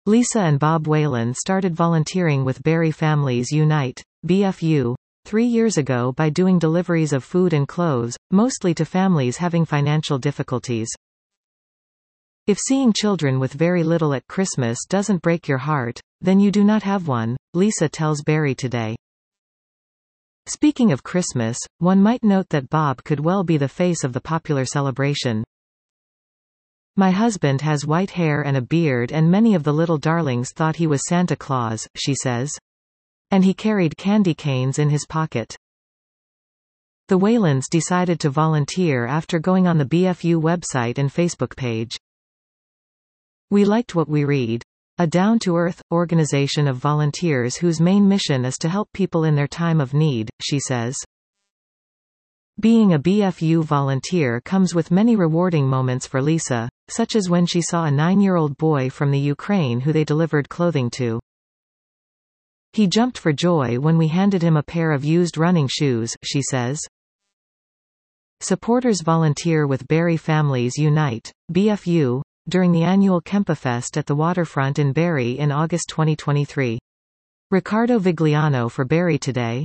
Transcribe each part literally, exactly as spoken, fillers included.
Lisa and Bob Whalen started volunteering with Barrie Families Unite, B F U, three years ago by doing deliveries of food and clothes, mostly to families having financial difficulties. If seeing children with very little at Christmas doesn't break your heart, then you do not have one, Lisa tells Barrie Today. Speaking of Christmas, one might note that Bob could well be the face of the popular celebration. My husband has white hair and a beard, and many of the little darlings thought he was Santa Claus, she says. And he carried candy canes in his pocket. The Whalens decided to volunteer after going on the B F U website and Facebook page. We liked what we read. A down-to-earth organization of volunteers whose main mission is to help people in their time of need, she says. Being a B F U volunteer comes with many rewarding moments for Lisa, such as when she saw a nine-year-old boy from the Ukraine who they delivered clothing to. He jumped for joy when we handed him a pair of used running shoes, she says. Supporters volunteer with Barrie Families Unite, B F U, during the annual Kempafest at the waterfront in Barrie in August twenty twenty-three. Ricardo Vigliano for Barrie Today.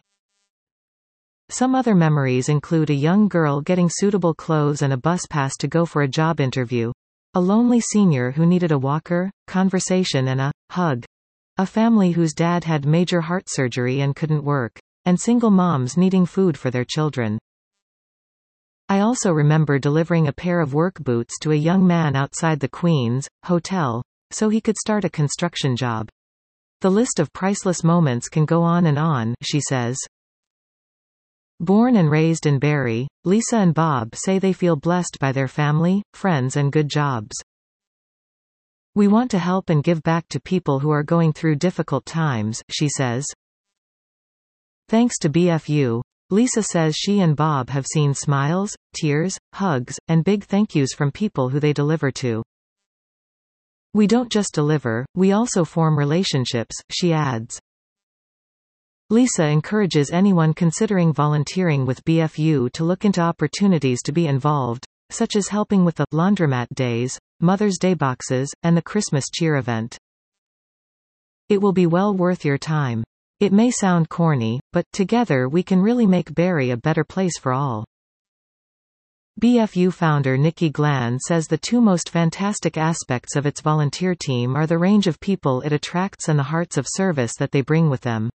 Some other memories include a young girl getting suitable clothes and a bus pass to go for a job interview, a lonely senior who needed a walker, conversation and a hug, a family whose dad had major heart surgery and couldn't work, and single moms needing food for their children. I also remember delivering a pair of work boots to a young man outside the Queen's Hotel, so he could start a construction job. The list of priceless moments can go on and on, she says. Born and raised in Barrie, Lisa and Bob say they feel blessed by their family, friends and good jobs. We want to help and give back to people who are going through difficult times, she says. Thanks to B F U, Lisa says she and Bob have seen smiles, tears, hugs, and big thank yous from people who they deliver to. We don't just deliver, we also form relationships, she adds. Lisa encourages anyone considering volunteering with B F U to look into opportunities to be involved, such as helping with the laundromat days, Mother's Day boxes, and the Christmas cheer event. It will be well worth your time. It may sound corny, but together we can really make Barrie a better place for all. B F U founder Nikki Glann says the two most fantastic aspects of its volunteer team are the range of people it attracts and the hearts of service that they bring with them.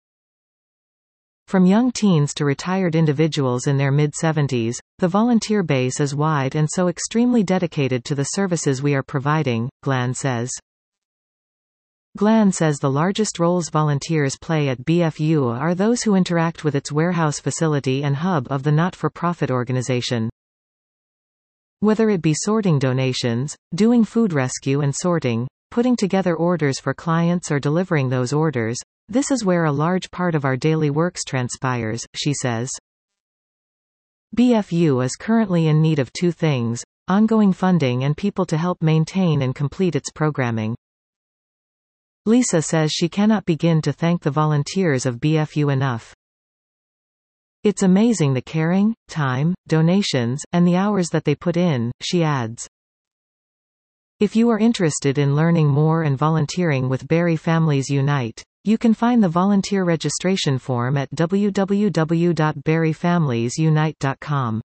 From young teens to retired individuals in their mid-seventies, the volunteer base is wide and so extremely dedicated to the services we are providing, Glann says. Glann says the largest roles volunteers play at B F U are those who interact with its warehouse facility and hub of the not-for-profit organization. Whether it be sorting donations, doing food rescue and sorting, putting together orders for clients or delivering those orders, this is where a large part of our daily works transpires, she says. B F U is currently in need of two things: ongoing funding and people to help maintain and complete its programming. Lisa says she cannot begin to thank the volunteers of B F U enough. It's amazing the caring, time, donations, and the hours that they put in, she adds. If you are interested in learning more and volunteering with Barrie Families Unite, you can find the volunteer registration form at w w w dot barrie families unite dot com.